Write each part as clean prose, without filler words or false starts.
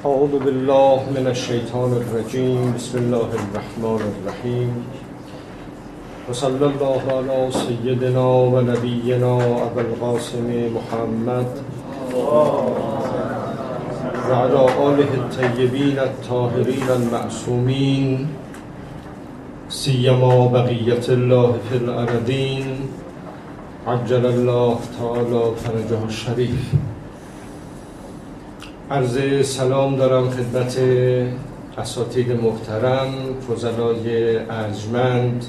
اعوذ بالله من الشیطان الرجیم. بسم الله الرحمن الرحیم. و صلی الله علی سیدنا و نبینا ابی القاسم محمد و علی آله الطیبین الطاهرین المعصومین، سیما بقیت الله فی الارضین، عجل الله تعالی فرجه الشریف. عرض سلام دارم خدمت اساتید محترم، فضلای ارجمند،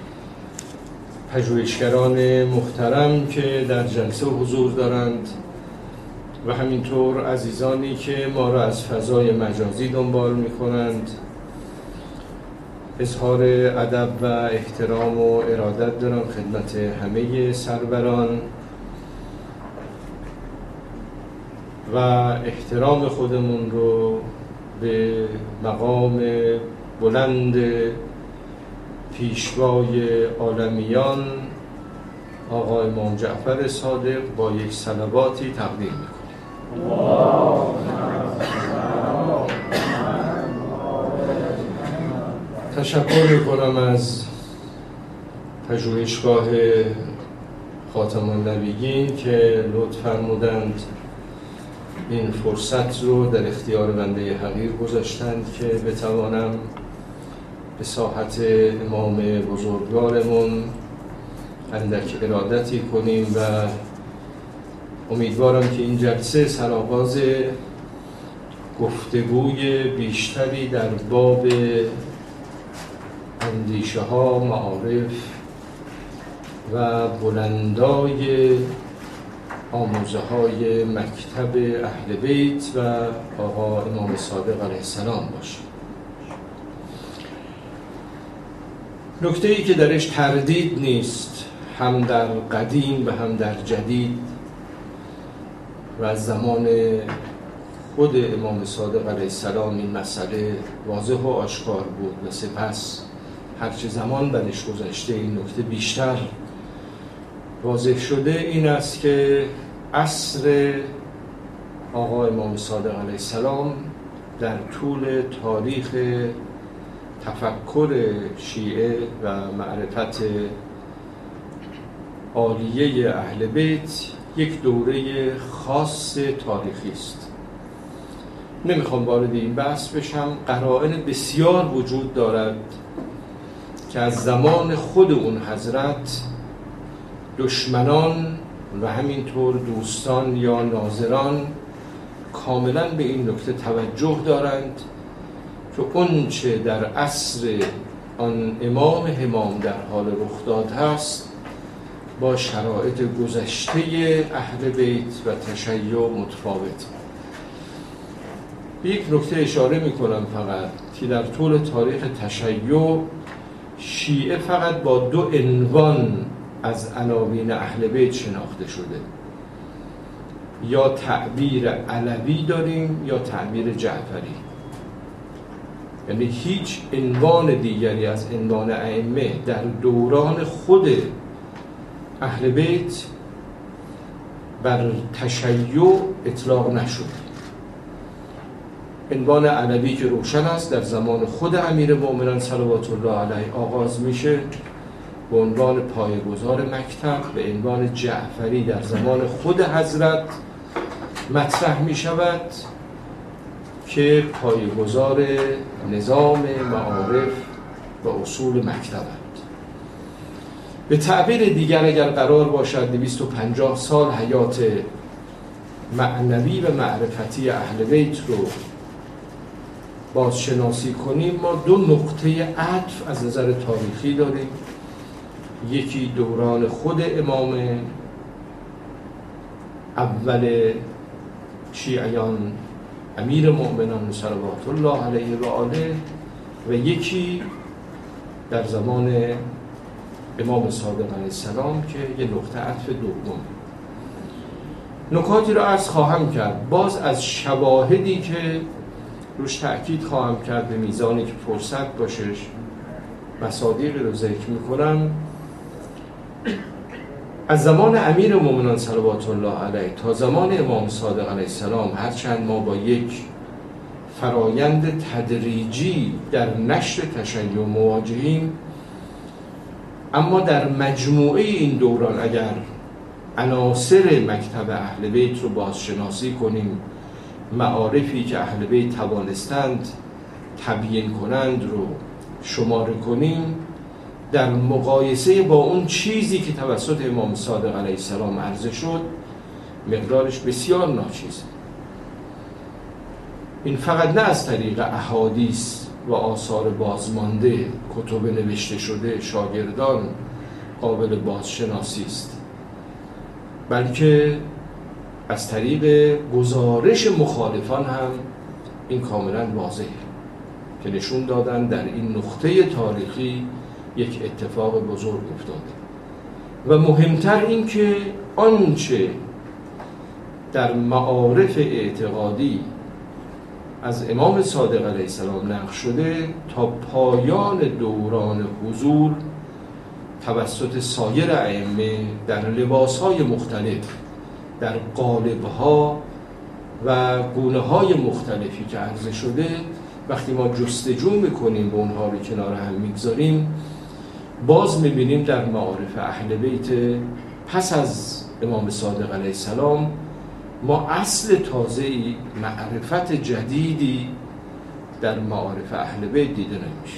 پژوهشگران محترم که در جلسه حضور دارند و همینطور عزیزانی که ما را از فضای مجازی دنبال می کنند. اظهار ادب و احترام و ارادت دارم خدمت همه سروران و احترام خودمون رو به مقام بلند پیشوای عالمیان آقا امام جعفر صادق با یک صلواتی تقدیم میکنیم. تشکر میکنم از پژوهشگاه خاتم النبیین که لطف فرمودند این فرصت رو در اختیار بنده حقیر گذاشتند که بتوانم به ساحت امام بزرگوارمون اندک ارادتی کنیم و امیدوارم که این جلسه سرآغاز گفتگوی بیشتری در باب اندیشه ها، معارف و بلندای آموزه های مکتب اهل بیت و آقا امام صادق علیه السلام باشه. نکته ای که درش تردید نیست، هم در قدیم و هم در جدید و از زمان خود امام صادق علیه السلام این مسئله واضح و آشکار بود و سپس هرچه زمان برش گذشته این نکته بیشتر واضح شده. این است که عصر آقا امام صادق علیه السلام در طول تاریخ تفکر شیعه و معرفت عالیه اهل بیت یک دوره خاص تاریخی است. نمیخوام وارد این بحث بشم. قرائن بسیار وجود دارد که از زمان خود اون حضرت دشمنان و همینطور دوستان یا ناظران کاملا به این نکته توجه دارند که اون چه در عصر آن امام همام در حال رخ داد هست با شرایط گذشته اهل بیت و تشیع متفاوت. یک نکته اشاره میکنم فقط که در طول تاریخ تشیع شیعه فقط با دو عنوان از عناوین اهل بیت شناخته شده، یا تعبیر علوی داریم یا تعبیر جعفری. یعنی هیچ عنوان دیگری از عنوان ائمه در دوران خود اهل بیت بر تشیع اطلاق نشد. عنوان علوی که روشن است در زمان خود امیر مومنان صلوات الله علیه آغاز میشه به عنوان پایه‌گذار مکتب، به عنوان جعفری در زمان خود حضرت مطرح می شود که پایه‌گذار نظام معارف و اصول مکتبند. به تعبیر دیگر اگر قرار باشد 250 سال حیات معنوی و معرفتی اهل بیت رو بازشناسی کنیم، ما دو نقطه عطف از نظر تاریخی داریم. یکی دوران خود امام اول شیعیان امیر مؤمنان صلوات الله علیه و آله و یکی در زمان امام صادق علیه السلام که یه نقطه عطف دوم. نکاتی را عرض خواهم کرد، باز از شواهدی که روش تأکید خواهم کرد به میزانی که فرصت باشش مصادیقی رو ذکر میکنم. از زمان امیر مومنان صلوات الله علیه تا زمان امام صادق علیه السلام، هرچند ما با یک فرایند تدریجی در نشر تشیع مواجهیم، اما در مجموعه این دوران اگر عناصر مکتب اهل بیت رو بازشناسی کنیم، معارفی که اهل بیت توانستند تبیین کنند رو شماره کنیم، در مقایسه با اون چیزی که توسط امام صادق علیه السلام عرضه شد مقدارش بسیار ناچیزه. این فقط نه از طریق احادیث و آثار بازمانده، کتب نوشته شده شاگردان قابل بازشناسی است، بلکه از طریق گزارش مخالفان هم این کاملا واضحه که نشون دادن در این نقطه تاریخی یک اتفاق بزرگ افتاده. و مهمتر این که آنچه در معارف اعتقادی از امام صادق علیه السلام نقل شده تا پایان دوران حضور توسط سایر ائمه در لباسهای مختلف، در قالب‌ها و گونه‌های مختلفی که عرضه شده، وقتی ما جستجو می‌کنیم و اونها رو کنار هم می‌گذاریم، باز می‌بینیم در معارف اهل بیت پس از امام صادق علیه السلام ما اصل تازه‌ای، معرفت جدیدی در معارف اهل بیت دیده نمیشه.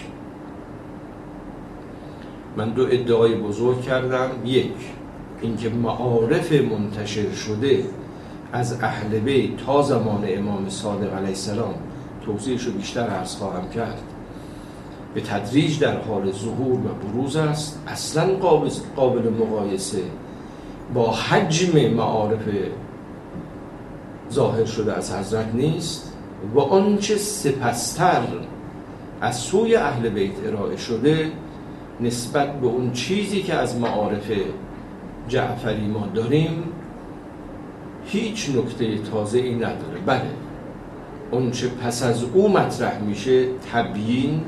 من دو ادعای بزرگ کردم. یک، اینکه معارف منتشر شده از اهل بیت تا زمان امام صادق علیه السلام، توضیحش رو بیشتر عرض خواهم کرد، به تدریج در حال ظهور و بروز است، اصلا قابل مقایسه با حجم معارف ظاهر شده از حضرت نیست و آنچه سپستر از سوی اهل بیت ارائه شده نسبت به اون چیزی که از معارف جعفری ما داریم هیچ نکته تازه‌ای نداره. بله، اون چه پس از او مطرح میشه تبیین،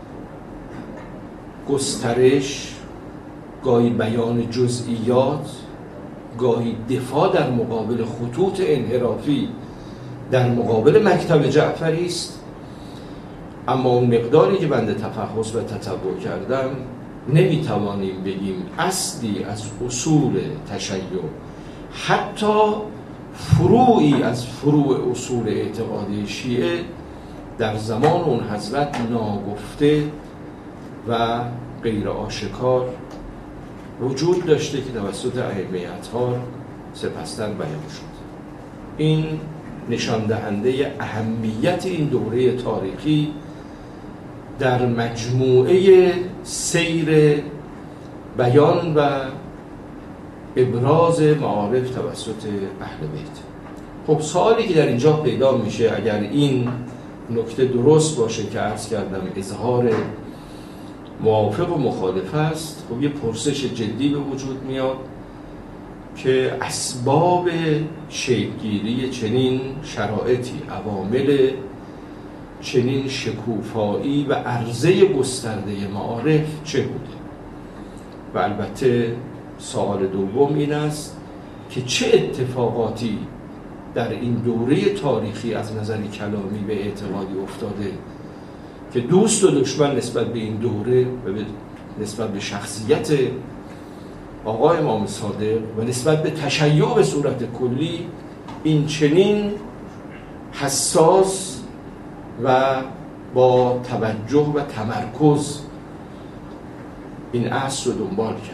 گسترش، گاهی بیان جزئیات، گاهی دفاع در مقابل خطوط انحرافی در مقابل مکتب جعفری است. اما اون مقداری که بنده تفحص و تتبع کردم نمیتوانیم بگیم اصلی از اصول تشیع، حتی فروعی از فروع اصول اعتقادی شیعه در زمان اون حضرت ناگفته و غیر آشکار وجود داشته که توسط ائمه اطهار سپستر بیان شد. این نشان دهنده اهمیت این دوره تاریخی در مجموعه سیر بیان و ابراز معارف توسط اهل بیت. خب سوالی که در اینجا پیدا میشه، اگر این نکته درست باشه که عرض کردم اظهار موافق و مخالف است، خب یه پرسش جدی به وجود میاد که اسباب شکل‌گیری چنین شرایطی، عوامل چنین شکوفایی و عرضه گسترده معارف چه بوده؟ و البته سوال دوم این است که چه اتفاقاتی در این دوره تاریخی از نظر کلامی به اعتقادی افتاده که دوست و دشمن نسبت به این دوره و نسبت به شخصیت آقای امام صادق و نسبت به تشیع به صورت کلی این چنین حساس و با توجه و تمرکز این اصل رو دنبال کرد.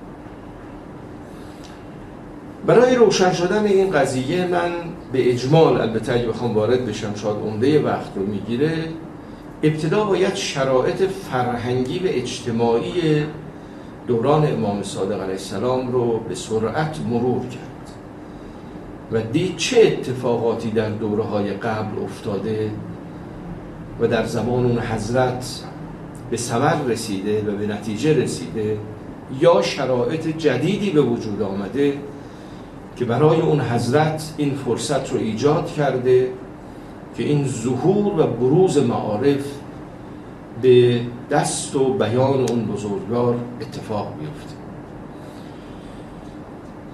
برای روشن شدن این قضیه من به اجمال، البته اگه بخوام وارد بشم شاید عمده وقت رو میگیره، ابتدا باید شرایط فرهنگی و اجتماعی دوران امام صادق علیه السلام رو به سرعت مرور کرد و دید چه اتفاقاتی در دوره‌های قبل افتاده و در زمان اون حضرت به ثمر رسیده و به نتیجه رسیده، یا شرایط جدیدی به وجود آمده که برای اون حضرت این فرصت رو ایجاد کرده که این ظهور و بروز معارف به دست و بیان اون بزرگوار اتفاق بیفته.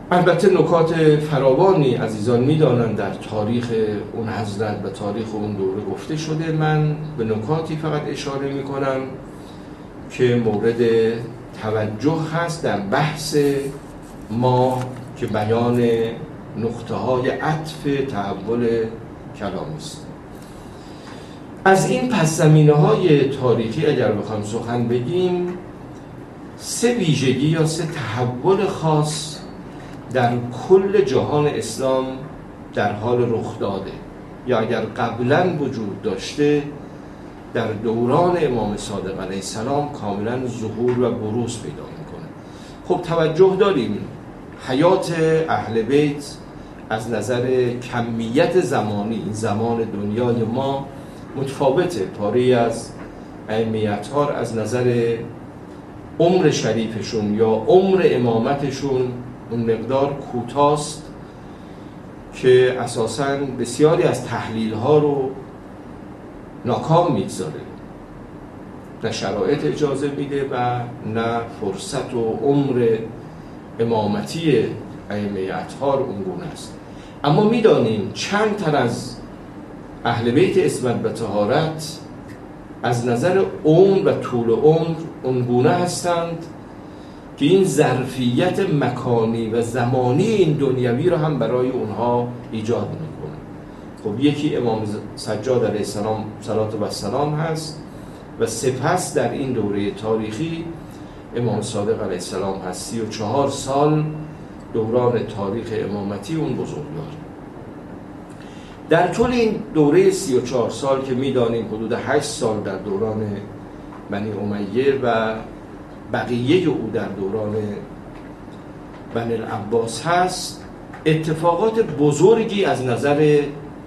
البته نکات فراوانی عزیزان میدانند در تاریخ اون حضرت و تاریخ اون دوره گفته شده. من به نکاتی فقط اشاره میکنم که مورد توجه هست در بحث ما که بیان نقطه های عطف تحول کلامی است. از این پس زمینه های تاریخی اگر بخوایم سخن بگیم، 3 ویژگی یا 3 تحول خاص در کل جهان اسلام در حال رخ داده یا اگر قبلا وجود داشته در دوران امام صادق علیه السلام کاملا ظهور و بروز پیدا میکنه. خب توجه داریم حیات اهل بیت از نظر کمیت زمانی، زمان دنیای ما متفاوته. پاره از ائمه اطهار از نظر عمر شریفشون یا عمر امامتشون اون مقدار کوتاست که اساساً بسیاری از تحلیل ها رو ناکام میگذاره. نه شرایط اجازه میده و نه فرصت و عمر امامتی ائمه اطهار اونگونه است. اما میدانیم چند تن از اهل بیت عصمت و طهارت از نظر عمر و طول عمر اونگونه هستند که این ظرفیت مکانی و زمانی این دنیوی رو هم برای اونها ایجاد میکنه. خب یکی امام سجاد علیه السلام صلوات و سلام هست و سپس در این دوره تاریخی امام صادق علیه السلام هست. 34 سال دوران تاریخ امامتی اون بزرگوار. در طول این دوره 34 سال که میدانیم حدود 8 سال در دوران بنی امیه و بقیه او در دوران بنی العباس هست، اتفاقات بزرگی از نظر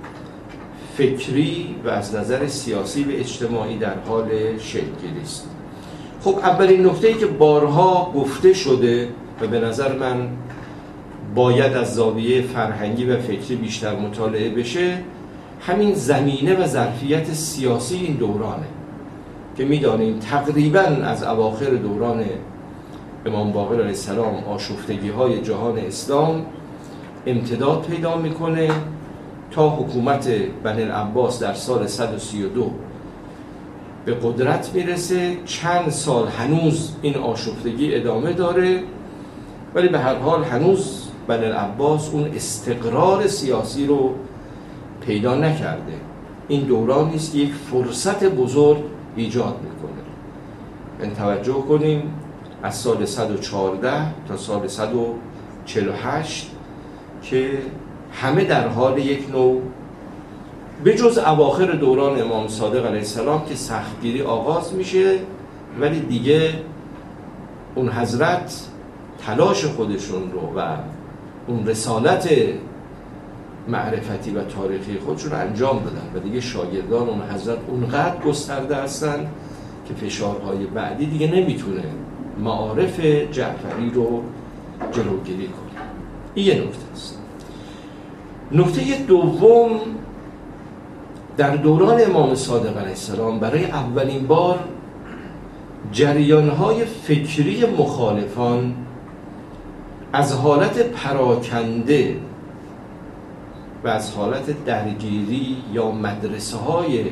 فکری و از نظر سیاسی و اجتماعی در حال شکل‌گیری است. خب اولین نکته‌ای که بارها گفته شده و به نظر من باید از زاویه فرهنگی و فکری بیشتر مطالعه بشه، همین زمینه و ظرفیت سیاسی این دورانه که می‌دانیم تقریباً از اواخر دوران امام باقر علیه السلام آشفتگی‌های جهان اسلام امتداد پیدا می‌کنه تا حکومت بنی العباس در سال 132 به قدرت میرسه. چند سال هنوز این آشفتگی ادامه داره، ولی به هر حال هنوز بنی العباس اون استقرار سیاسی رو پیدا نکرده. این دورانی است که یک فرصت بزرگ ایجاد میکنه. این توجه کنیم از سال 114 تا سال 148 که همه در حال یک نوع به جز اواخر دوران امام صادق علیه السلام که سختگیری آغاز میشه، ولی دیگه اون حضرت تلاش خودشون رو و اون رسالت معرفتی و تاریخی خودشون رو انجام دادن و دیگه شاگردان اون حضرت اونقدر گسترده هستن که فشارهای بعدی دیگه نمیتونه معارف جعفری رو جلوگیری کنه. این یه نکته است. نکته دوم، در دوران امام صادق علیه السلام برای اولین بار جریانهای فکری مخالفان از حالت پراکنده و از حالت درگیری یا مدرسه های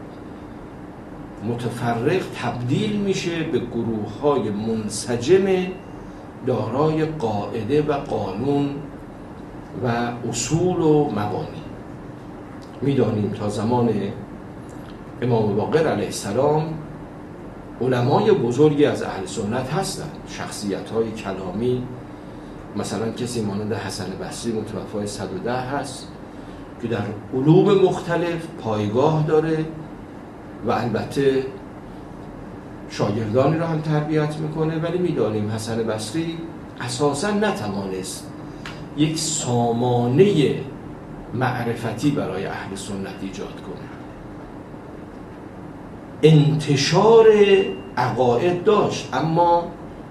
متفرق تبدیل میشه به گروه های منسجم دارای قاعده و قانون و اصول و مبانی. میدانیم تا زمان امام باقر علیه السلام علمای بزرگی از اهل سنت هستند، شخصیت های کلامی، مثلا کسی مانند حسن بصری متوفای 110 هست که در علوم مختلف پایگاه داره و البته شاگردانی را هم تربیت میکنه، ولی میدانیم حسن بصری اساسا نتوانست یک سامانه معرفتی برای اهل سنت ایجاد کنه. انتشار عقاید داشت، اما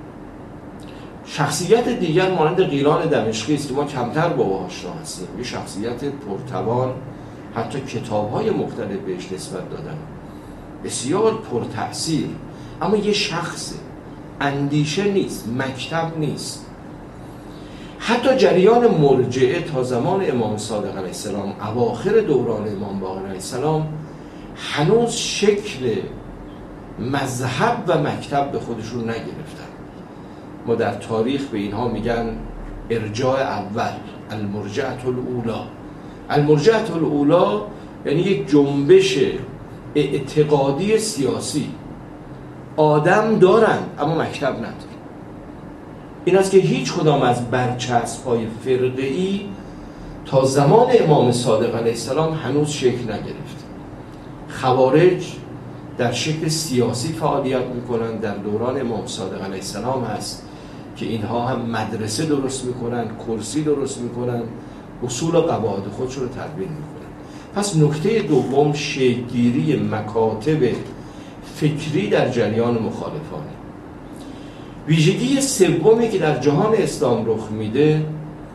شخصیت دیگر مانند قیلان دمشقی است که ما کمتر با او آشنا هستیم. یه شخصیت پرتوان، حتی کتاب‌های مختلف بهش نسبت دادن، بسیار پرتأثیر، اما یه شخص، اندیشه نیست، مکتب نیست. حتی جریان مرجعه تا زمان امام صادق علیه السلام، اواخر دوران امام باقر علیه السلام، هنوز شکل مذهب و مکتب به خودشون نگرفتن. ما در تاریخ به اینها میگن ارجاع اول، المرجعة الاولا. المرجعة الاولا یعنی یک جنبش اعتقادی سیاسی. آدم دارن اما مکتب ندارن. این است که هیچ کدام از برچسب‌های فرقه‌ای تا زمان امام صادق علیه السلام هنوز شکل نگرفت. خوارج در شکل سیاسی فعالیت میکنن. در دوران امام صادق علیه السلام هست که اینها هم مدرسه درست میکنن، کرسی درست میکنن، اصول و قواعد خودشون رو تدوین میکنن. پس نکته دوم شکل‌گیری مکاتب فکری در جریان مخالفانه. ویژگی سومی که در جهان اسلام رخ میده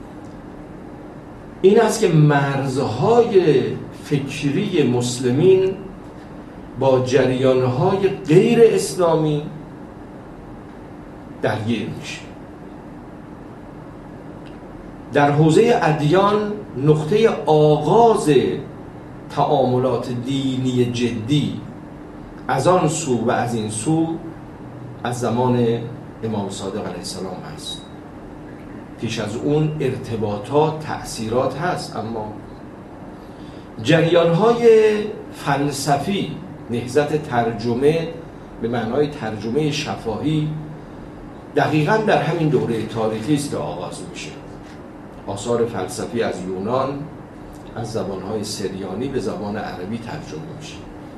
این است که مرزهای فکری مسلمین با جریانهای غیر اسلامی درگیر میشه. در حوزه ادیان نقطه آغاز تعاملات دینی جدی از آن سو و از این سو از زمان امام صادق علیه السلام هست. پیش از اون ارتباطات، تأثیرات هست، اما جریان‌های فلسفی، نهضت ترجمه به معنای ترجمه شفاهی، دقیقاً در همین دوره تاریخی است که آغاز میشه. آثار فلسفی از یونان از زبان‌های سریانی به زبان عربی ترجمه میشه.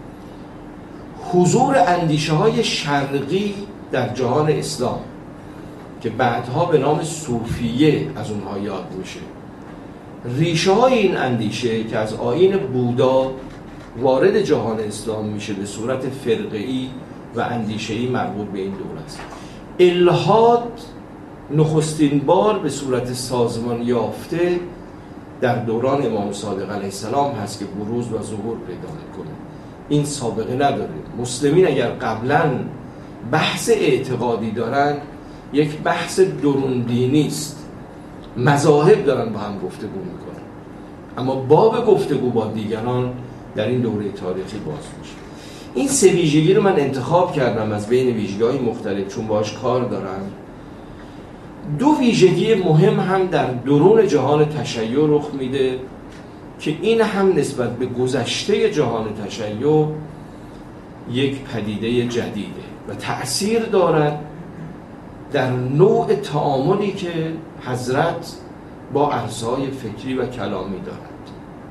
حضور اندیشه‌های شرقی در جهان اسلام که بعدها به نام صوفیه از اونها یاد میشه. ریشه های این اندیشه که از آیین بودا وارد جهان اسلام میشه به صورت فرقه‌ای و اندیشه‌ای مربوط به این دوره است. الحاد نخستین بار به صورت سازمان یافته در دوران امام صادق علیه السلام هست که بروز و ظهور پیدا میکنه. این سابقه نداره. مسلمین اگر قبلا بحث اعتقادی دارن، یک بحث درون دینی است. مذاهب دارن با هم گفتگو میکنن، اما باب گفتگو با دیگران در این دوره تاریخی باز میشه. این سه ویژگی رو من انتخاب کردم از بین ویژگی‌های مختلف چون باهاش کار دارم. دو ویژگی مهم هم در درون جهان تشیع رخ میده که این هم نسبت به گذشته جهان تشیع یک پدیده جدیده و تأثیر دارد در نوع تعاملی که حضرت با عرصه‌های فکری و کلامی دارد.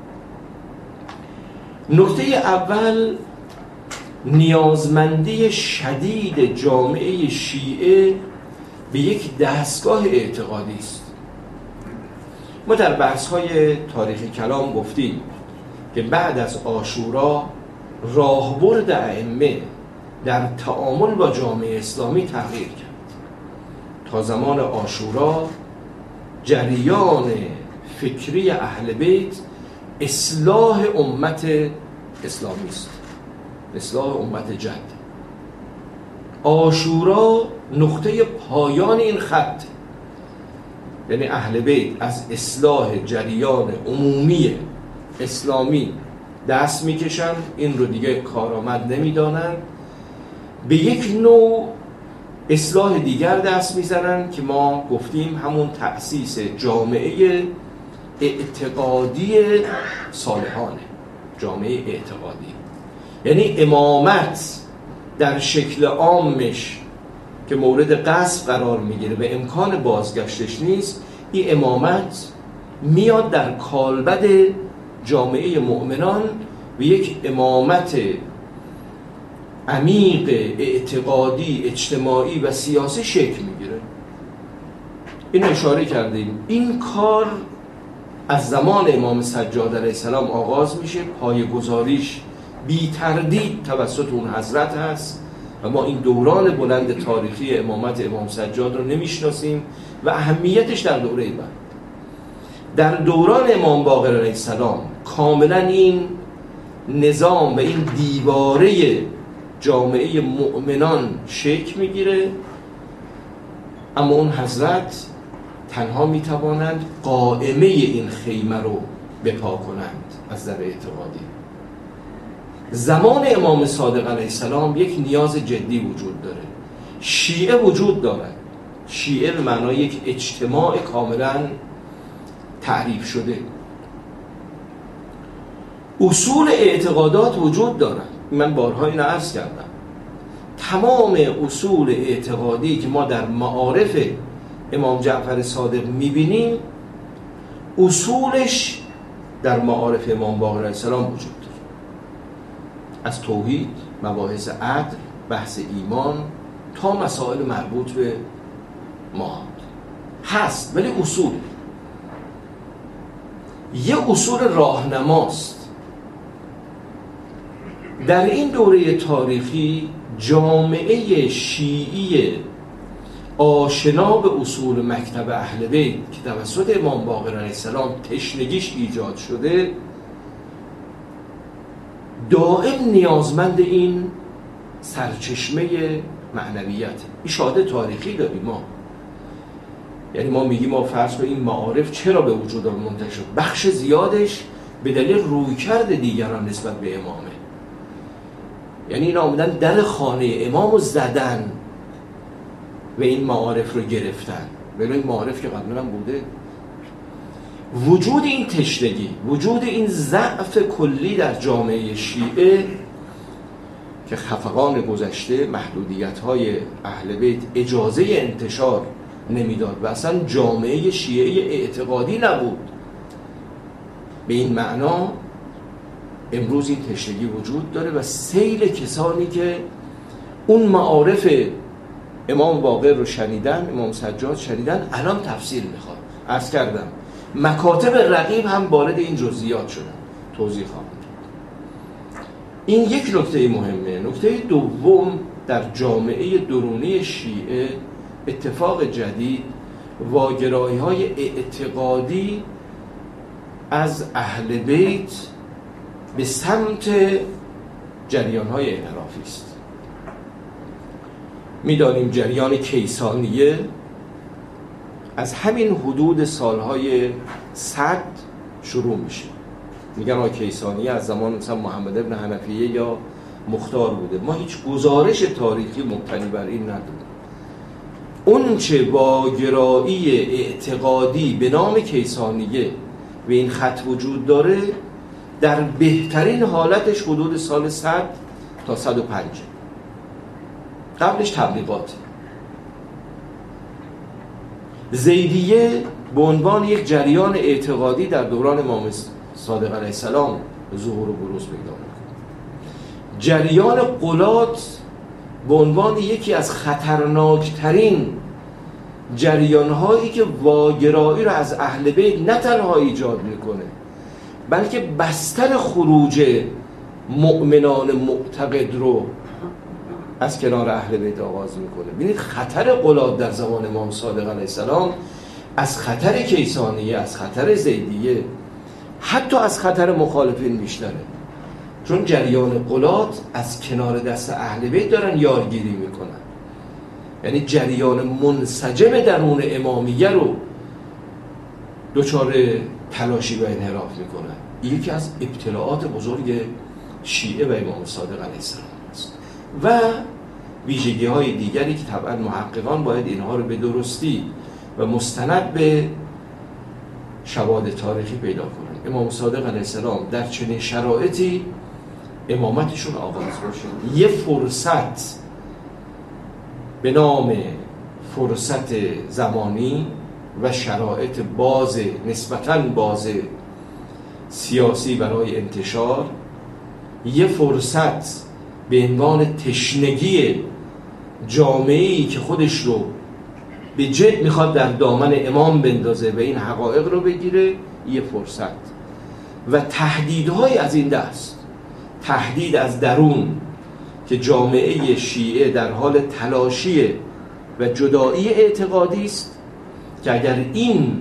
نکته اول نیازمندی شدید جامعه شیعه به یک دستگاه اعتقادی است. ما در بحث‌های تاریخ کلام گفتیم که بعد از عاشورا راهبرد ائمه در تعامل با جامعه اسلامی تغییر کرد. تا زمان عاشورا جریان فکری اهل بیت اصلاح امت اسلامی است، اصلاح امت جد. عاشورا نقطه پایان این خط، یعنی اهل بیت از اصلاح جریان عمومی اسلامی دست میکشن، این رو دیگه کارآمد نمیدانن، به یک نوع اصلاح دیگر دست میزنن که ما گفتیم همون تأسیس جامعه اعتقادی صالحانه، جامعه اعتقادی. یعنی امامت در شکل عامش که مورد قصد قرار میگیره و امکان بازگشتش نیست، این امامت میاد در کالبد جامعه مؤمنان و یک امامت عمیق اعتقادی، اجتماعی و سیاسی شکل میگیره. این اشاره کردیم. این کار از زمان امام سجاد علیه السلام آغاز میشه، پایه‌گذاریش بی تردید توسط اون حضرت هست و ما این دوران بلند تاریخی امامت امام سجاد رو نمیشناسیم و اهمیتش در دوره بعد. در دوران امام باقر علیه السلام کاملا این نظام و این دیواره جامعه مؤمنان شکل میگیره، اما اون حضرت تنها میتوانند قائمه این خیمه رو بپا کنند از نظر اعتقادی. زمان امام صادق علیه السلام یک نیاز جدی وجود داره. شیعه وجود دارد، شیعه به معنای یک اجتماع کاملا تعریف شده. اصول اعتقادات وجود دارد. من بارها اینو عرض کردم. تمام اصول اعتقادی که ما در معارف امام جعفر صادق میبینیم، اصولش در معارف امام باقر علیه السلام وجود داره. از توحید، مباحث عدل، بحث ایمان تا مسائل مربوط به ما هست، ولی اصول یه اصول راهنماست. در این دوره تاریخی جامعه شیعی آشنا به اصول مکتب اهل بیت که توسط امام باقر علیه السلام تشنگیش ایجاد شده، دائم نیازمند این سرچشمه معنویت. این شاهد تاریخی داریم ما. یعنی ما میگیم ما فرض کنیم این معارف چرا به وجود منتشر شد؟ بخش زیادش به دلیل رویکرد دیگران نسبت به امامه. یعنی اینا آمدن در خانه امامو زدن و این معارف رو گرفتن، ولی این معارف که قبلا هم بوده. وجود این تشنگی، وجود این ضعف کلی در جامعه شیعه که خفقان گذشته، محدودیت‌های اهل بیت اجازه انتشار نمیداد و اصلا جامعه شیعه اعتقادی نبود، به این معنا امروز این تشنگی وجود داره و سیل کسانی که اون معارف امام باقر رو شنیدن، امام سجاد شنیدن، الان تفسیر میخواد. عرض کردم مکاتب رقیب هم وارد این جزئیات شدن، توضیح خواهم داد. این یک نکته مهمه. نکته دوم، در جامعه درونی شیعه اتفاق جدید، واگرایی‌های اعتقادی از اهل بیت به سمت جریان‌های انحرافی است. می‌دانیم جریان کیسانیه از همین حدود سالهای 100 شروع میشه. میگن آقا کیسانیه از زمان مثلا محمد ابن حنفیه یا مختار بوده. ما هیچ گزارش تاریخی مبتنی بر این نداریم. اون چه واگرایی اعتقادی به نام کیسانیه و این خط وجود داره، در بهترین حالتش حدود سال 100 تا 105. قبلش تبلیغات. زیدیه به عنوان یک جریان اعتقادی در دوران امام صادق علیه السلام ظهور و بروز پیدا می‌کنه. جریان غلات به عنوان یکی از خطرناکترین جریان‌هایی که واگرایی را از اهل بیت نه تنها ایجاد میکنه، بلکه بستر خروج مؤمنان معتقد رو از کنار اهل بیت آغاز میکنه. ببینید خطر غلات در زمان امام صادق علیه السلام از خطر کیسانیه، از خطر زیدیه، حتی از خطر مخالفین بیشتره. چون جریان غلات از کنار دست اهل بیت دارن یارگیری میکنن. یعنی جریان منسجم درون امامیه رو دچار تلاشی و انحراف میکنن. یکی از ابتلاعات بزرگ شیعه و امام صادق علیه السلام است. و ویژگی های دیگری که طبعا محققان باید اینها رو به درستی و مستند به شواهد تاریخی پیدا کنن. امام صادق علیه السلام در چنین شرایطی امامتشون آغاز باشه، یه فرصت به نام فرصت زمانی و شرایط باز، نسبتاً باز سیاسی برای انتشار، یه فرصت به عنوان تشنگی جامعه‌ای که خودش رو به جد میخواد در دامن امام بندازه و این حقایق رو بگیره، یه فرصت و تهدیدهای از این دست، تهدید از درون که جامعه شیعه در حال تلاشی و جدایی اعتقادی است که اگر این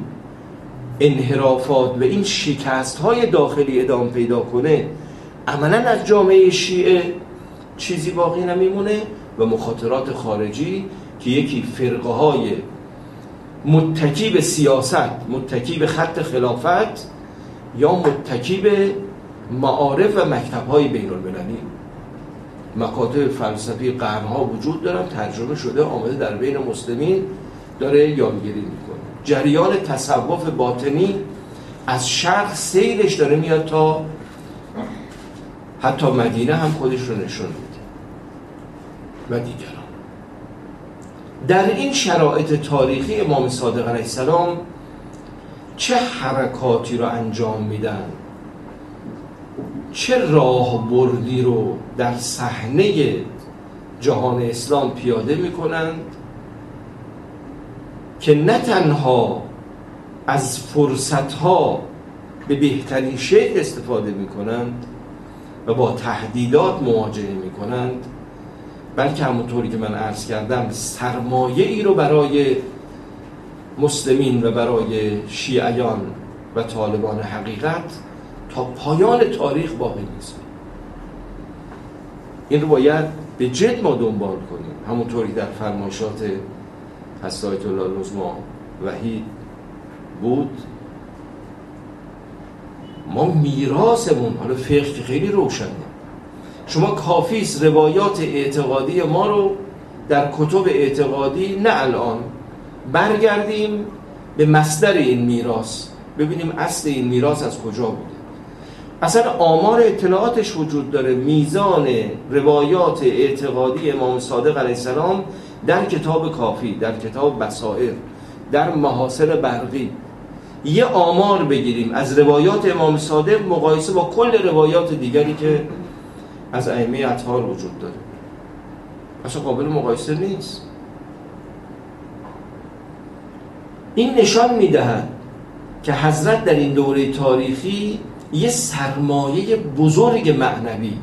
انحرافات و این شکست‌های داخلی ادامه پیدا کنه، عملاً از جامعه شیعه چیزی باقی نمیمونه و مخاطرات خارجی که یکی فرقه‌های متکی به سیاست، متکی به خط خلافت، یا متکی به معارف و مکتب‌های بین‌المللی. مکاتب فلسفی قرن‌ها وجود دارن، ترجمه شده، آمده در بین مسلمین، داره یادگیری میکنه. جریان تصوف باطنی از شرق سیرش داره میاد تا حتی مدینه هم خودش رو نشون میده و دیگران. در این شرایط تاریخی امام صادق علیه السلام چه حرکاتی رو انجام میدن، چه راهبردی رو در صحنه جهان اسلام پیاده میکنند که نه تنها از فرصتها به بهترین شکل استفاده میکنند و با تهدیدات مواجهه میکنند، بلکه همونطوری که من عرض کردم سرمایه ای رو برای مسلمین و برای شیعیان و طالبان حقیقت تا پایان تاریخ باقی نیست. این رو باید به جد ما دنبال کنیم، همونطوری در فرمایشات حضرت آیت الله العظمی وحید بود. ما میراثمون، حالا فقه که خیلی روشنه، شما کافیست روایات اعتقادی ما رو در کتب اعتقادی نه الان برگردیم به مصدر این میراث، ببینیم اصل این میراث از کجا بوده. اصلا آمار اطلاعاتش وجود داره. میزان روایات اعتقادی امام صادق علیه السلام در کتاب کافی، در کتاب بصائر، در محاصر برقی، یه آمار بگیریم از روایات امام صادق مقایسه با کل روایات دیگری که از ائمه اطهار وجود داره، اصلا قابل مقایسه نیست. این نشان میدهد که حضرت در این دوره تاریخی یه سرمایه بزرگ معنوی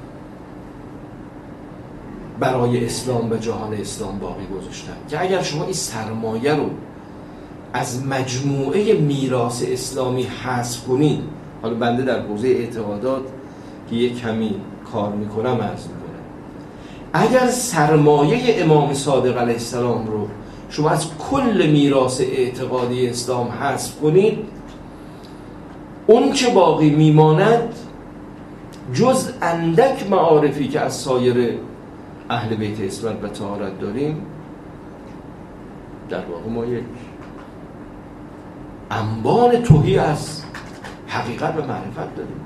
برای اسلام و جهان اسلام باقی گذاشتن که اگر شما این سرمایه رو از مجموعه میراث اسلامی حذف کنید، حالا بنده در حوزه اعتقادات که یک کمی کار میکنم عرض میکنم، اگر سرمایه امام صادق علیه السلام رو شما از کل میراث اعتقادی اسلام حذف کنید، اون چه باقی میماند جز اندک معارفی که از سایر اهل بیت اسمت و طهارت داریم، در واقع ما یک انبان تهی از حقیقت و معرفت داریم.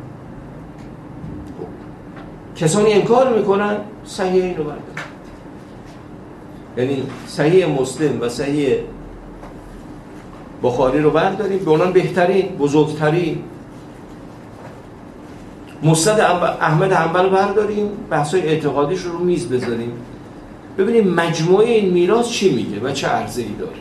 کسانی انکار میکنن صحیح اینو بردارن، یعنی صحیح مسلم و صحیح بخاری رو برداریم، به اونان بهترین، بزرگترین، مسند احمد حنبل برداریم، بحثای اعتقادیش رو میز بذاریم، ببینیم مجموعه این میراث چی میگه و چه عرضه‌ای داره.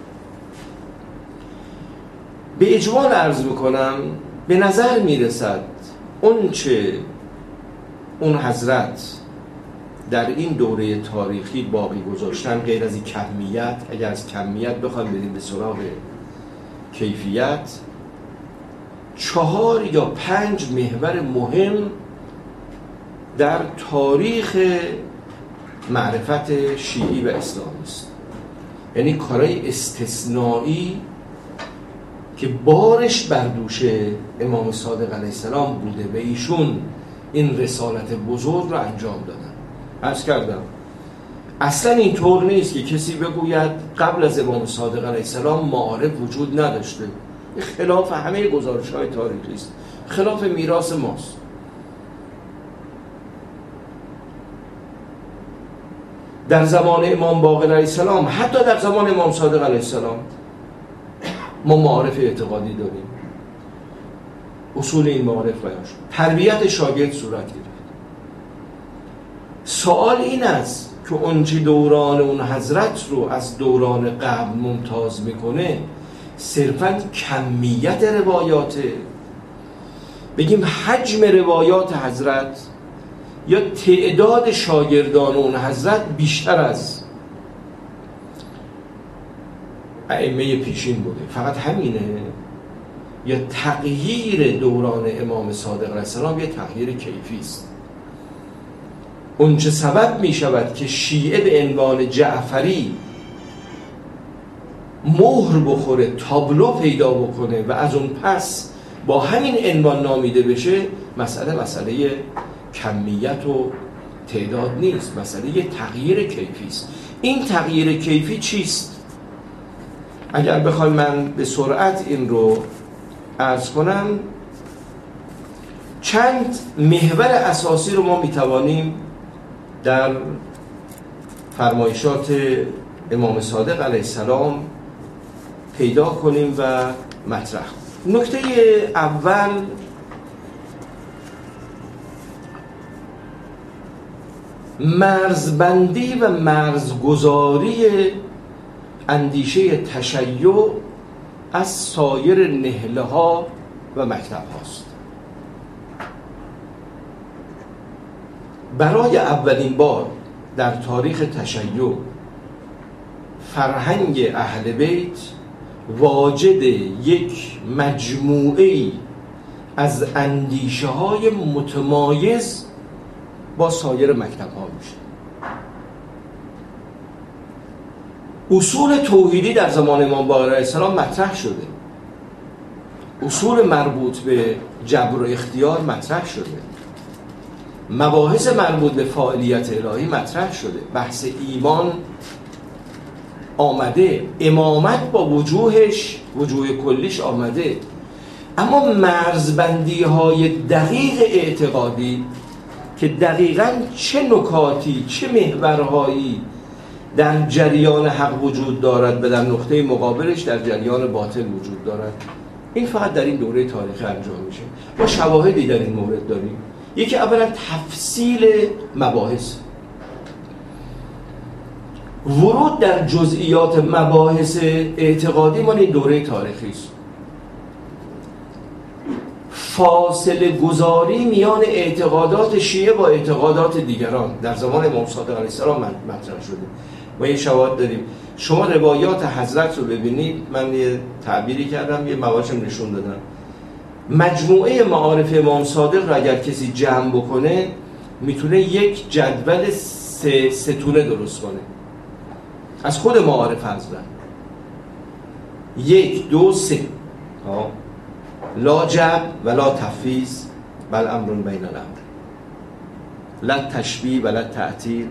به اجمال عرض میکنم به نظر میرسد اون چه اون حضرت در این دوره تاریخی باقی گذاشتن، غیر از این کمیت، اگر از کمیت بخوایم بریم به سراغ کیفیت، 4 یا 5 محور مهم در تاریخ معرفت شیعی و اسلامی است. یعنی کارهای استثنایی که بارش بر دوش امام صادق علیه السلام بوده و ایشون این رسالت بزرگ رو انجام دادن. عرض کردم اصلا اینطور نیست که کسی بگوید قبل از امام صادق علیه السلام معارف وجود نداشته. خلاف همه گزارش‌های تاریخی است، خلاف میراث ماست. در زمان امام باقر علیه السلام، حتی در زمان امام صادق علیه السلام، ما معارف اعتقادی داریم. اصول این معارف بیان شد، تربیت شاگرد صورت گرفت. سوال این است که اونچه دوران اون حضرت رو از دوران قبل ممتاز میکنه صرفاً کمیت روایاته، بگیم حجم روایات حضرت یا تعداد شاگردان اون حضرت بیشتر از ائمه پیشین بوده، فقط همینه، یا تغییر دوران امام صادق علیه السلام یه تغییر کیفی است. اون چه سبب می شود که شیعه به عنوان جعفری مهر بخوره، تابلو پیدا بکنه و از اون پس با همین عنوان نامیده بشه، مسئله کمیت و تعداد نیست، مسئله تغییر کیفی است. این تغییر کیفی چیست؟ اگر بخوایم من به سرعت این رو عرض کنم، چند محور اساسی رو ما میتوانیم در فرمایشات امام صادق علیه السلام پیدا کنیم و مطرح کنیم. نکته اول، مرزبندی و مرزگذاری اندیشه تشیع از سایر نهله ها و مکتب هاست. برای اولین بار در تاریخ تشیع فرهنگ اهل بیت واجد یک مجموعه‌ای از اندیشه های متمایز با سایر مکتب ها میشه. اصول توحیدی در زمان امام باقر علیه السلام مطرح شده، اصول مربوط به جبر و اختیار مطرح شده، مباحث مربوط به فاعلیت الهی مطرح شده، بحث ایمان آمده، امامت با وجوه کلیش آمده، اما مرزبندی های دقیق اعتقادی که دقیقاً چه نکاتی، چه محورهایی در جریان حق وجود دارد و در نقطه مقابلش در جریان باطل وجود دارد، این فقط در این دوره تاریخی انجام میشه. ما شواهدی در این مورد داریم. یکی اولا تفصیل مباحث، ورود در جزئیات مباحث اعتقادی مال این دوره تاریخی است. فاصله گذاری میان اعتقادات شیعه با اعتقادات دیگران در زمان امام صادق علیه السلام مطرح شده. ما یه شواهد داریم. شما روایات حضرت رو ببینید، من یه تعبیری کردم، یه مواشم نشون دادم. مجموعه معارف امام صادق رو اگر کسی جمع بکنه میتونه یک جدول ستونه درست کنه از خود معارف حضرت. 1 2 3 لا جبر ولا تفویض بل امر بین الامر، لا تشبیه ولا تعطیل.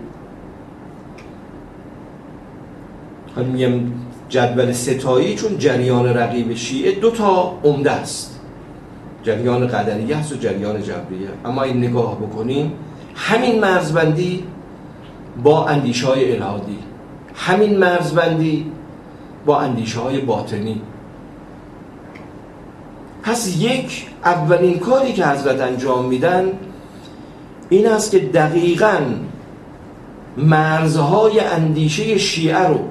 میگم جدول ستایی چون جریان رقیب شیعه 2 تا عمده است، جریان قدریه است و جریان جبریه. اما این نگاه بکنیم، همین مرزبندی با اندیشه های الهادی، همین مرزبندی با اندیشه های باطنی. پس یک اولین کاری که حضرت انجام میدن این است که دقیقاً مرزهای اندیشه شیعه رو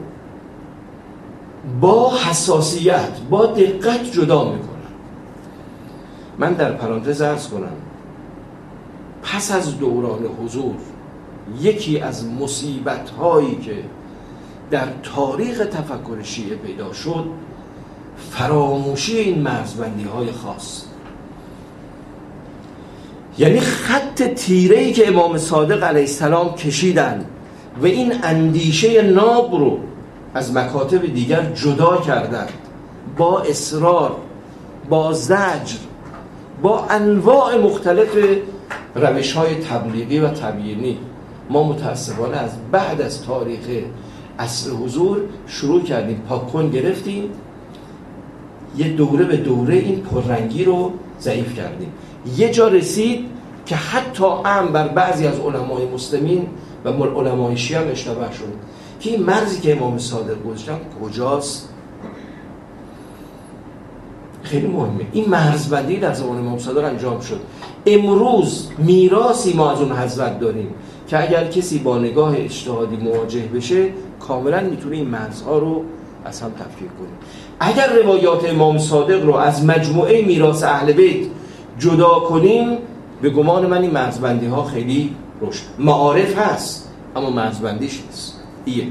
با حساسیت، با دقت جدا میکنن. من در پرانتز عرض کنم، پس از دوران حضور یکی از مصیبت هایی که در تاریخ تفکر شیعه پیدا شد، فراموشی این مرزبندی های خاص، یعنی خط تیره‌ای که امام صادق علیه السلام کشیدن و این اندیشه ناب رو از مکاتب دیگر جدا کردن، با اصرار، با زجر، با انواع مختلف روش‌های تبلیغی و تبیینی. ما متاسفانه از بعد از تاریخ عصر حضور شروع کردیم، پاکن گرفتیم، یه دوره به دوره این پررنگی رو ضعیف کردیم. یه جا رسید که حتی بر بعضی از علمای مسلمین و علمای شیعه هم اشتباه شد که این مرزی که امام صادق گذاشتن کجاست؟ خیلی مهمه. این مرزبندی در زمان امام صادق انجام شد. امروز میراثی ما از اون حضرت داریم که اگر کسی با نگاه اجتهادی مواجه بشه کاملا میتونه این مرزها رو از هم تفکیک کنه. اگر روایات امام صادق رو از مجموعه میراث اهل بیت جدا کنیم، به گمان من این مرزبندی ها خیلی روشن. معارف هست اما مرزبندیش نیست. یک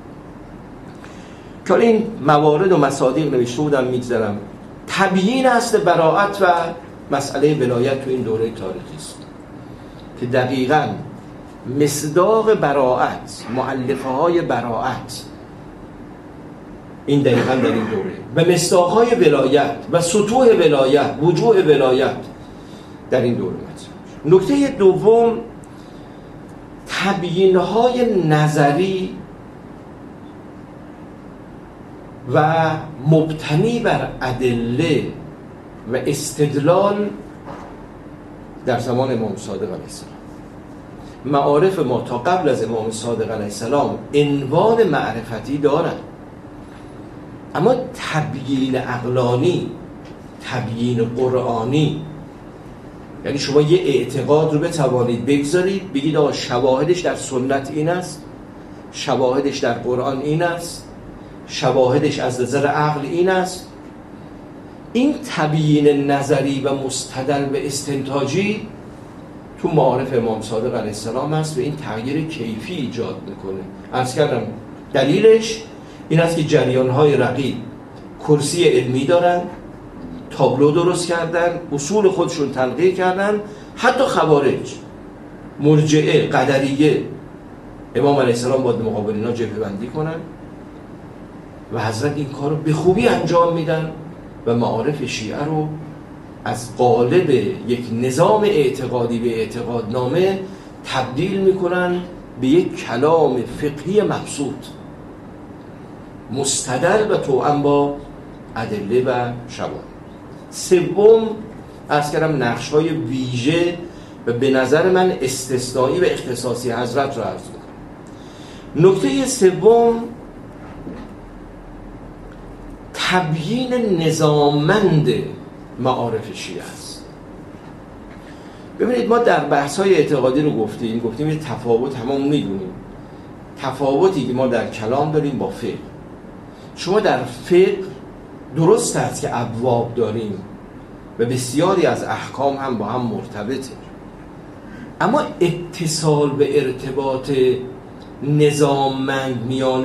که این موارد و مصادیق نوشته بودم میگذارم. تبیین اصل براءت و مسئله ولایت تو این دوره تاریخی است که دقیقاً مصداق براءت، مؤلفه های براءت این دقیقا در این دوره و مصداق‌های ولایت و سطوح ولایت، وجوه ولایت در این دوره مطرح. نکته دوم، تبیین‌های نظری و مبتنی بر ادله و استدلال در زمان امام صادق علیه السلام. معارف ما تا قبل از امام صادق علیه السلام عنوان معرفتی دارند، اما تبیین عقلانی، تبیین قرآنی، یعنی شما یه اعتقاد رو بتوانید بگذارید بگید آقا شواهدش در سنت این است، شواهدش در قرآن این است، شواهدش از نظر عقل این است. این تبیین نظری و مستدل و استنتاجی تو معارف امام صادق علیه السلام است و این تغییر کیفی ایجاد میکنه. عرض کردم دلیلش این است که جریان‌های رقیب کرسی علمی دارن، تابلو درست کردن، اصول خودشون تنقیح کردن. حتی خوارج، مرجعه، قدریه، امام علیه السلام باید مقابل اینا جبهه بندی کنن و حضرت این کار رو به خوبی انجام میدن و معارف شیعه رو از قالب یک نظام اعتقادی به اعتقادنامه تبدیل میکنن به یک کلام فقهی مبسوط، مستدل و توأم با ادله و شواهد. سوم، عرض کردم نقش‌های ویژه و به نظر من استثنایی و اختصاصی حضرت رو عرض می‌کنم. نکته سوم، تبیین نظاممند معارف شیعه است. ببینید ما در بحث‌های اعتقادی رو گفتیم یه تفاوت هممون می‌دونیم، تفاوتی که ما در کلام داریم با فقه. شما در فقه درست است که ابواب داریم و بسیاری از احکام هم با هم مرتبطه، اما اتصال به ارتباط نظاممند میان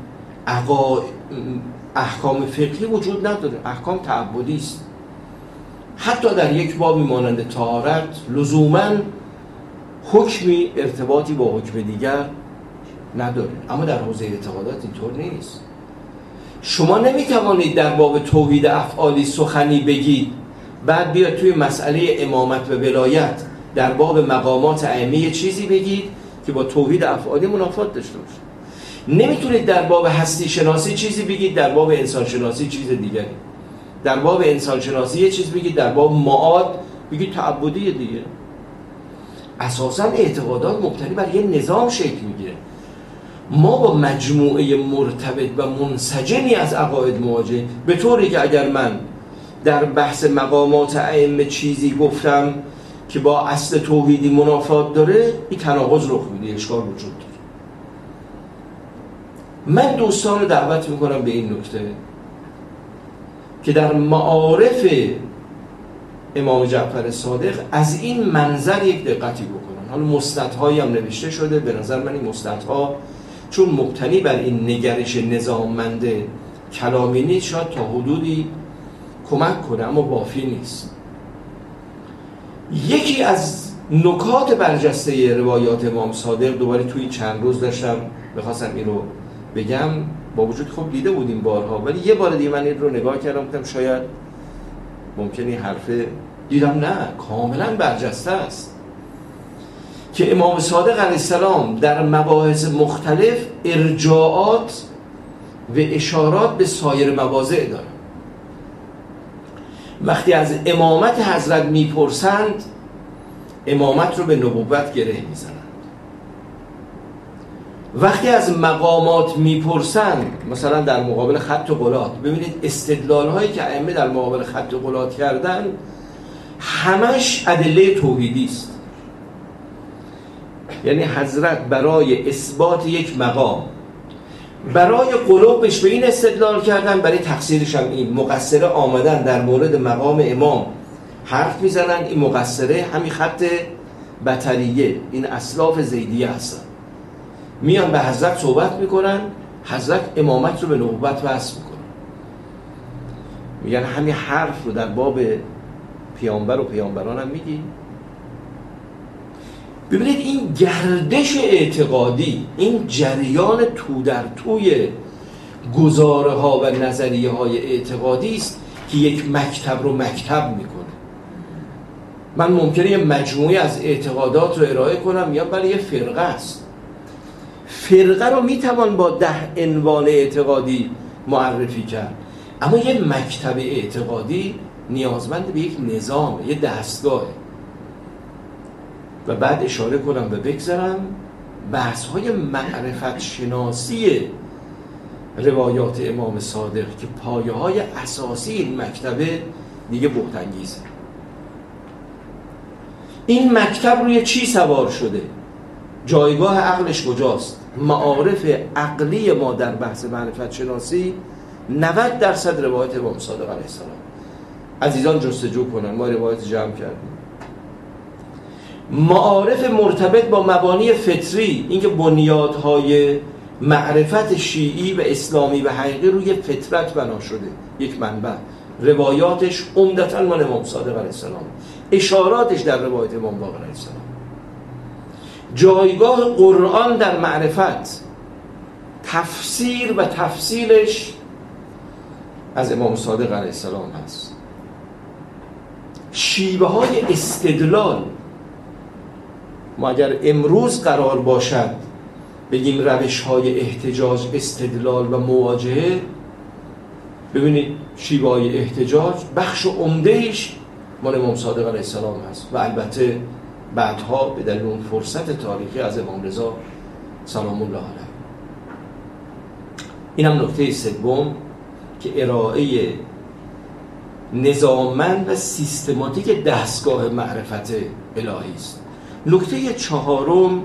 احکام فقهی وجود نداره. احکام تعبدی است. حتی در یک بابی مانند طهارت لزوماً حکمی ارتباطی با حکم دیگر نداره، اما در حوزه اعتقادات اینطور نیست. شما نمیتوانید در باب توحید افعالی سخنی بگید بعد بیاد توی مسئله امامت و ولایت در باب مقامات ائمه چیزی بگید که با توحید افعالی منافات داشته باشه. نمیتونید در باب هستی شناسی چیزی بگید در باب انسان شناسی چیز دیگری، در باب انسان شناسی یه چیز بگید در باب معاد بگید تعبدی دیگه. اساساً اعتقادات مبتنی بر یه نظام شکل میگیره. ما با مجموعه مرتبط و منسجمی از عقاید مواجهیم، به طوری که اگر من در بحث مقامات ائمه چیزی گفتم که با اصل توحیدی منافات داره، این تناقض رخ میده، اشکال وجود داره. من دوستان رو دعوت میکنم به این نکته که در معارف امام جعفر صادق از این منظر یک دقتی بکنن. حالا مستندهایی هم نوشته شده، به نظر من این مستندها چون مبتنی بر این نگرش نظاممند کلامی نیست شاید تا حدودی کمک کنه، اما وافی نیست. یکی از نکات برجسته روایات امام صادق، دوباره توی چند روز داشتم بخواستم این رو بگم، با وجود خب دیده بودیم بارها، ولی یه بار دیگه من این رو نگاه کردم گفتم شاید ممکنه حرفه، دیدم نه، کاملا برجسته است که امام صادق علیه السلام در مباحث مختلف ارجاعات و اشارات به سایر مواضع دارند. وقتی از امامت حضرت میپرسند، امامت رو به نبوت گره میزنند. وقتی از مقامات میپرسند، مثلا در مقابل خط و قلات، ببینید استدلال هایی که ائمه در مقابل خط و قلات کردن همش ادله توحیدی است. یعنی حضرت برای اثبات یک مقام، برای قلوبش به این استدلال کردن، برای تقصیرش هم این مقصره آمدن در مورد مقام امام حرف میزنن. این مقصره همین خط بطریه، این اسلاف زیدیه هستن، میان به حضرت صحبت میکنن، حضرت امامت رو به نبوت وصل میکنن، میگن همین حرف رو در باب پیامبر و پیامبران هم میگی. ببینید این گردش اعتقادی، این جریان تو در توی گزاره ها و نظریه های اعتقادی است که یک مکتب رو مکتب میکنه. من ممکنه یه مجموعه از اعتقادات رو ارائه کنم یا برای یه فرقه است. فرقه رو میتوان با 10 عنوان اعتقادی معرفی کرد، اما یه مکتب اعتقادی نیازمند به یک نظام، یه دستگاه. و بعد اشاره کنم و بگذارم بحث های معرفت شناسی روایات امام صادق که پایه های اساسی این مکتبه دیگه بهت انگیزه. این مکتب روی چی سوار شده؟ جایگاه عقلش کجاست؟ معارف عقلی ما در بحث معرفت شناسی 90% روایت امام صادق علیه السلام. عزیزان جستجو کنن، ما روایت جمع کردیم. معارف مرتبط با مبانی فطری، اینکه بنیادهای معرفت شیعی و اسلامی و حقیقی روی فطرت بنا شده، یک منبع. روایاتش عمدتاً مال امام صادق علیه السلام، اشاراتش در روایت امام باقر علیه السلام. جایگاه قرآن در معرفت، تفسیر و تفصیلش از امام صادق علیه السلام هست. شیوه های استدلال، ما اگر امروز قرار باشد بگیم روش های احتجاج، استدلال و مواجهه، ببینید شیوه های احتجاج بخش عمده‌ایش مال امام صادق علیه السلام هست و البته بعدها به دلیل اون فرصت تاریخی از امام رضا سلام الله علیه. این هم نکته سوم که ارائه نظاممند و سیستماتیک دستگاه معرفت الهی است. نکته چهارم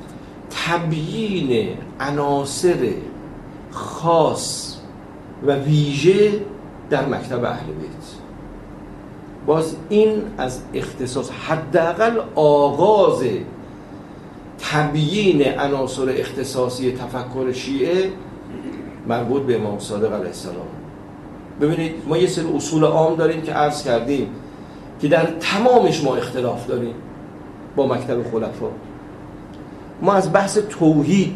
تبیین عناصر خاص و ویژه در مکتب اهل بیت. باز این از اختصاص، حداقل آغاز تبیین عناصر اختصاصی تفکر شیعه مربوط به امام صادق علیه السلام. ببینید ما یه سری اصول عام داریم که عرض کردیم که در تمامش ما اختلاف داریم با مکتب خلفا. ما از بحث توحید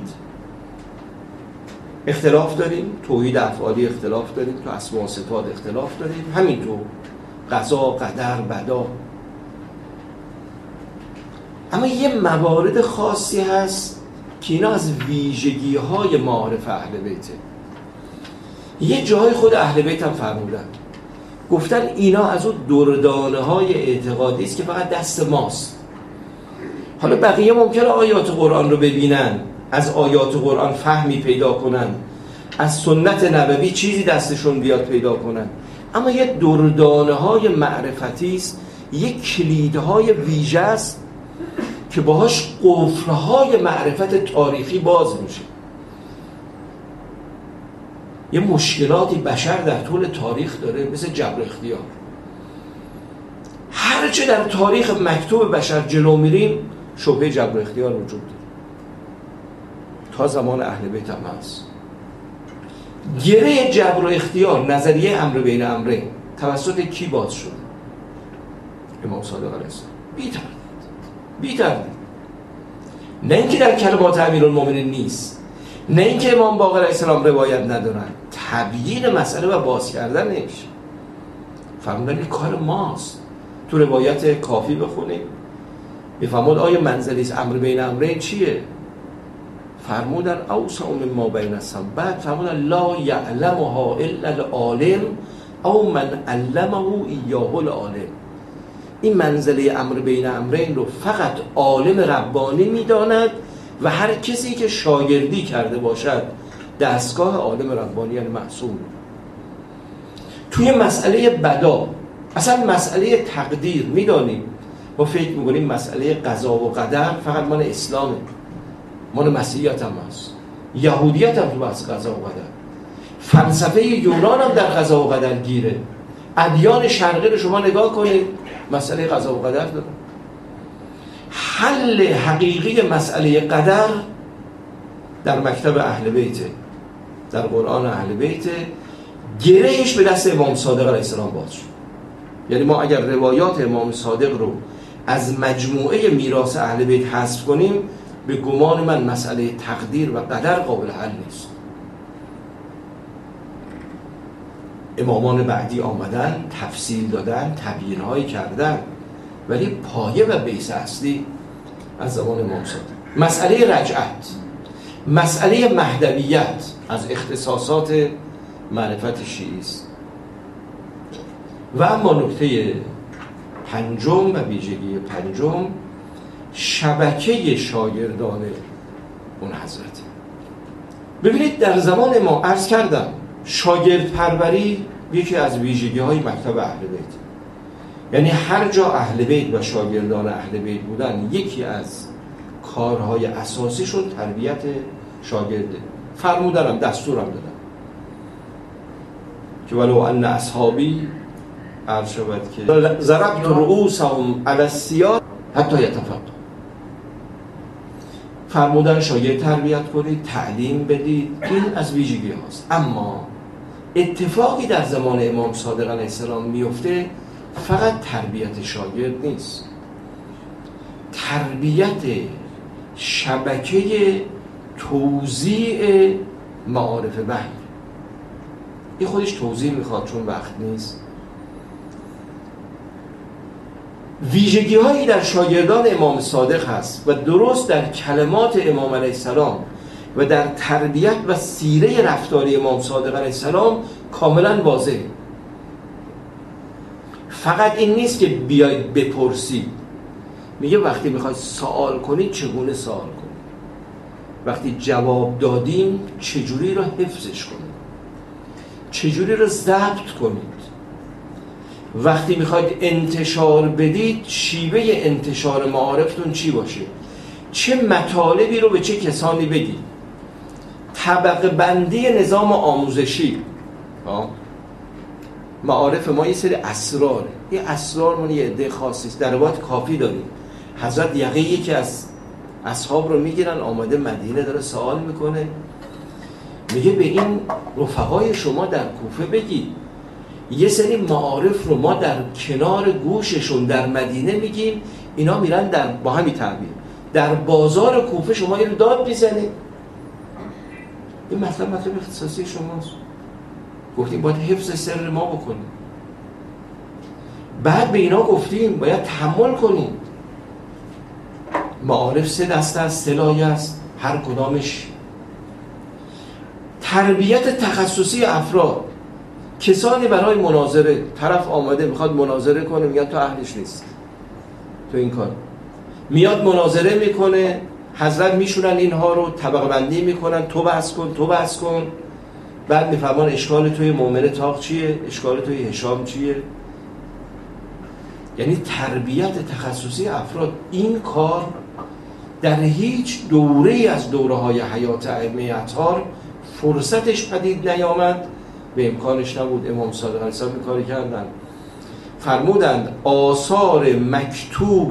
اختلاف داریم، توحید افعالی اختلاف داریم، تو اسماء و صفات اختلاف داریم، همینطور قضا، قدر، بدا. اما یه موارد خاصی هست که اینا از ویژگی‌های معارف اهل بیته. یه جای خود اهل بیت هم فرمودن، گفتن اینا از اون دردانه‌های اعتقادی است که فقط دست ماست. حالا بقیه ممکنه آیات قرآن رو ببینن، از آیات قرآن فهمی پیدا کنن، از سنت نبوی چیزی دستشون بیاد پیدا کنن، اما یه دردانه‌های معرفتی است، یه کلیدهای ویژه است که باهاش قفل‌های معرفت تاریخی باز میشه. یه مشکلاتی بشر در طول تاریخ داره، مثل جبر اختیار. هرچه در تاریخ مکتوب بشر جلو میریم شبهه جبر اختیار وجود داره. تا زمان اهل بیت هم هست. گره جبر و اختیار، نظریه امر بین امرین، توسط کی باز شد؟ امام صادق علیه السلام. بی تردید. نه اینکه در کلمات امیرالمومنین نیست، نه اینکه امام باقر علیه السلام روایت ندارن، تبیین مسئله و باز کردنش. فرمودن این کار ماست. تو روایت کافی بخونیم میفرمود آیا منزلی امر بین امرین چیه؟ فرمودن اوسع مما بین السما. بعد فرمودن لا یعلمها الا العالم او من علمه ایاه العالم. این منزله امر بین امرین رو فقط عالم ربانی میداند و هر کسی که شاگردی کرده باشد دستگاه عالم ربانی، یعنی معصوم. توی مسئله بدا، اصلا مسئله تقدیر میدانیم، ما فکر میکنیم مسئله قضا و قدر فقط مال اسلامه، مال مسیحیت هم هست، یهودیت هم تو بحث قضا و قدر، فلسفه یونان هم در قضا و قدر گیره، ادیان شرقی رو شما نگاه کنید مسئله قضا و قدر داره. حل حقیقی مسئله قدر در مکتب اهل بیته، در قرآن اهل بیته، گرهش به دست امام صادق علیه السلام باز شد. یعنی ما اگر روایات امام صادق رو از مجموعه میراث اهل بیت حذف کنیم، به گمان من مسئله تقدیر و قدر قابل حل نیست. امامان بعدی آمدن، تفصیل دادن، تبیین‌هایی کردن، ولی پایه و بیس اصلی از زمان امام صادق. مسئله رجعت، مسئله مهدویت از اختصاصات معرفت شیعی است. و اما نکته پنجم و ویژگی پنجم، شبکه شاگردان اون حضرت. ببینید در زمان ما عرض کردم شاگرد پروری یکی از ویژگی های مکتب اهل بیت، یعنی هر جا اهل بیت و شاگردان اهل بیت بودن یکی از کارهای اساسیشون تربیت شاگرده. فرمودنم دستورم دادم که ولو ان اصحابی عرض شود که ضربت رؤوسهم علی السیاط حتی یتفقهوا. فرمودن شاگرد تربیت کنید، تعلیم بدید، این از ویژگی هاست. اما اتفاقی در زمان امام صادق علیه السلام میفته فقط تربیت شاگرد نیست، تربیت شبکه توزیع معارف وحی. این خودش توضیح میخواد چون وقت نیست. ویژگی هایی در شاگردان امام صادق هست و درست در کلمات امام علیه السلام و در تربیت و سیره رفتاری امام صادق علیه السلام کاملا واضحه. فقط این نیست که بیاید بپرسید، میگه وقتی میخواید سوال کنید چگونه سوال کنید، وقتی جواب دادیم چجوری رو حفظش کنید، چجوری رو ضبط کنید، وقتی میخواید انتشار بدید شیوه انتشار معارفتون چی باشه، چه مطالبی رو به چه کسانی بگید، طبقه بندی نظام آموزشی. معارف ما یه سری اسراره، یه اسرار ما یه عده خاصی است. در روایت کافی داریم حضرت یقه یکی از اصحاب رو میگیرن، آمده مدینه داره سوال میکنه، میگه به این رفقای شما در کوفه بگید یه سری معارف رو ما در کنار گوششون در مدینه میگیم، اینا میرن در با همین تعبیر در بازار کوفه شما اینو داد میزنید. این مطلب اختصاصی شماست، گفتیم باید حفظ سر ما بکنیم. بعد به اینا گفتیم باید تحمل کنیم. معارف 3 دسته است، 3 لایه است، هر کدامش تربیت تخصصی افراد. کسانی برای مناظره، طرف آمده میخواد مناظره کنه، میگن تو اهلش نیست تو این کار، میاد مناظره میکنه، حضرت میشونن اینها رو طبقه بندی میکنن، تو بحث کن تو بحث کن، بعد میفهمن اشکال توی مومن تاق چیه، اشکال توی هشام چیه. یعنی تربیت تخصصی افراد. این کار در هیچ دوره از دوره‌های حیات ائمه اطهار فرصتش پدید نیامد، به امکانش نبود. امام صادق علیه السلام کاری کردن، فرمودند آثار مکتوب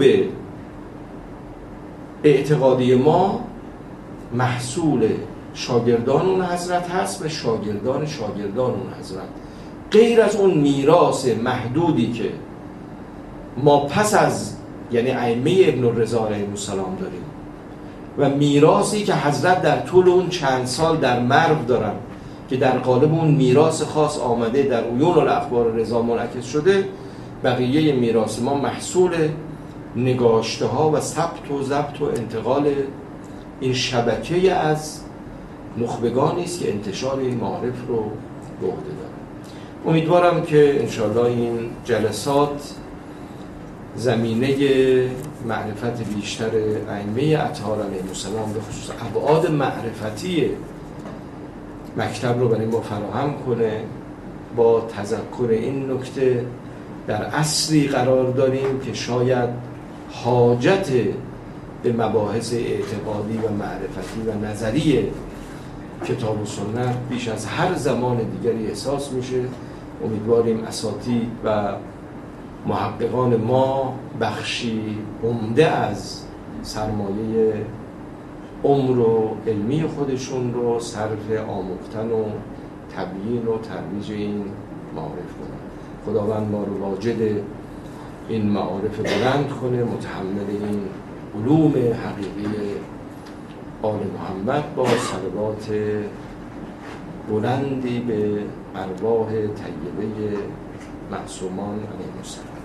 اعتقادی ما محصول شاگردان اون حضرت هست و شاگردان شاگردان اون حضرت. غیر از اون میراث محدودی که ما پس از یعنی ائمه ابن الرضا علیهم السلام داریم و میراثی که حضرت در طول اون چند سال در مرو دارن که در قالب اون میراث خاص آمده در عیون الاخبار رضا منعکس شده، بقیه میراث ما محصول نگاشته ها و ثبت و ضبط و انتقال این شبکه از نخبگانی است که انتشار این معارف رو به عهده دارن. امیدوارم که انشاءالله این جلسات زمینه معرفت بیشتر ائمه اطهار علیهم السلام به خصوص ابعاد معرفتی مکتب رو برای ما فراهم کنه، با تذکر این نکته در عصری قرار داریم که شاید حاجت به مباحث اعتقادی و معرفتی و نظری کتاب و سنت بیش از هر زمان دیگری احساس میشه. امیدواریم اساتید و محققان ما بخشی عمده از سرمایه عمر و علمی خودشون رو صرف آموختن و تبیین و ترویج این معارف کنن. خداوند ما رو واجد این معارف بلند کنه، متحمل این علوم حقیقی آل محمد با صلوات بلندی به ارواح طیبه معصومان علیهم السلام.